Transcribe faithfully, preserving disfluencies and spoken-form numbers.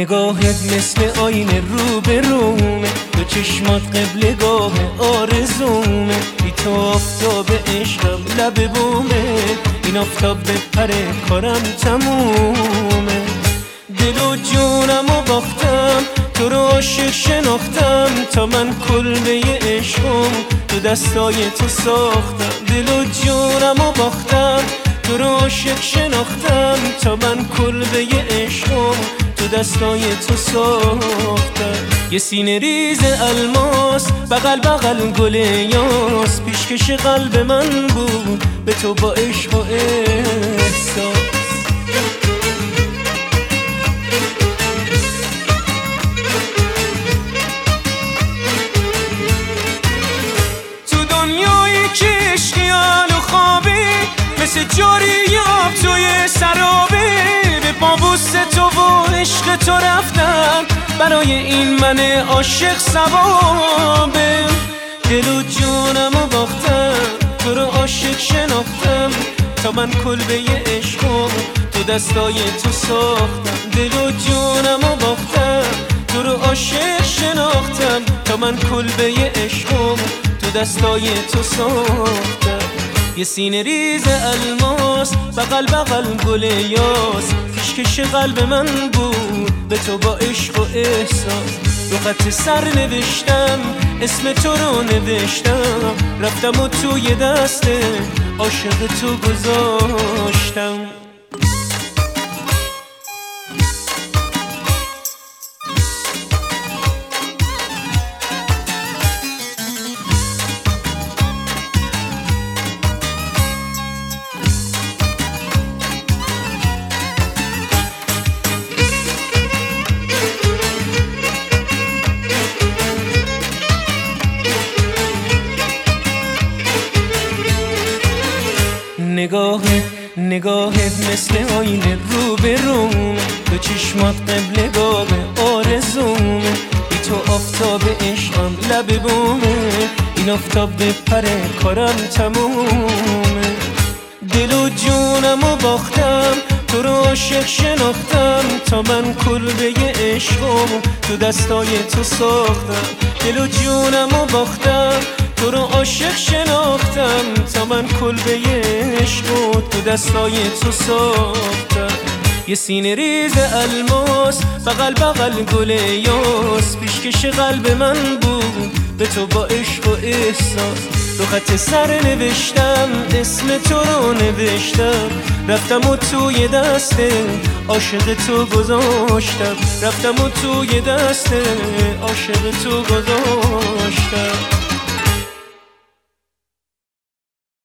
نگاهت مثل آینه رو به رومه، دو چشمات قبلگاه آرزومه، بی تو آفتاب عشقم لب بومه، این آفتاب بپره کارم تمومه. دل و جونم و باختم، تو رو عاشق شناختم، تا من کلبه عشقم تو دستای تو ساختم. دل و جونم و باختم، تو رو عاشق شناختم، تا من کلبه عشقم تو دستای تو ساختم. یه سینه ریز الماس بغل بغل گل یاس، پیشکش قلب من بود به تو با عشق و احساس. تو دنیایی که عشقیان و خوابی، مثل جاری آب توی سرابه، به پابوس تو و عشق تو رفتم، برای این من عاشق ثوابه. دل و جونم و باختم، تو رو عاشق شناختم، تا من کلبه عشقم تو دستای تو ساختم. دل و جونم و باختم، تو رو عاشق شناختم، تا من کلبه عشقم تو دستای تو ساختم. یه سینه ریز الماس بغل بغل گل یاس، پیشکش قلب من بود به تو با عشق و احساس. رو خط سر نوشتم اسم تو رو نوشتم، رفتم و توی دست عاشق تو گذاشتم. نگاهت نگاهت مثل آینه رو به رومه، دو چشمات قبلگاه آرزومه، بی تو آفتاب عشقم لب بومه، این آفتاب بپره کارم تمومه. دل و جونم و باختم، تو رو عاشق شناختم، تا من کلبه عشقم تو دستای تو ساختم. دل و جونم و باختم، تو رو عاشق شناختم، تا من کلبه عشقم تو دستای تو ساختم. یه سینه ریز الماس بغل بغل گل یاس، پیشکش قلب من بود به تو با عشق و احساس. رو خط سر نوشتم اسم تو رو نوشتم، رفتم و توی دست عاشق تو گذاشتم، رفتم و توی دست عاشق تو گذاشتم.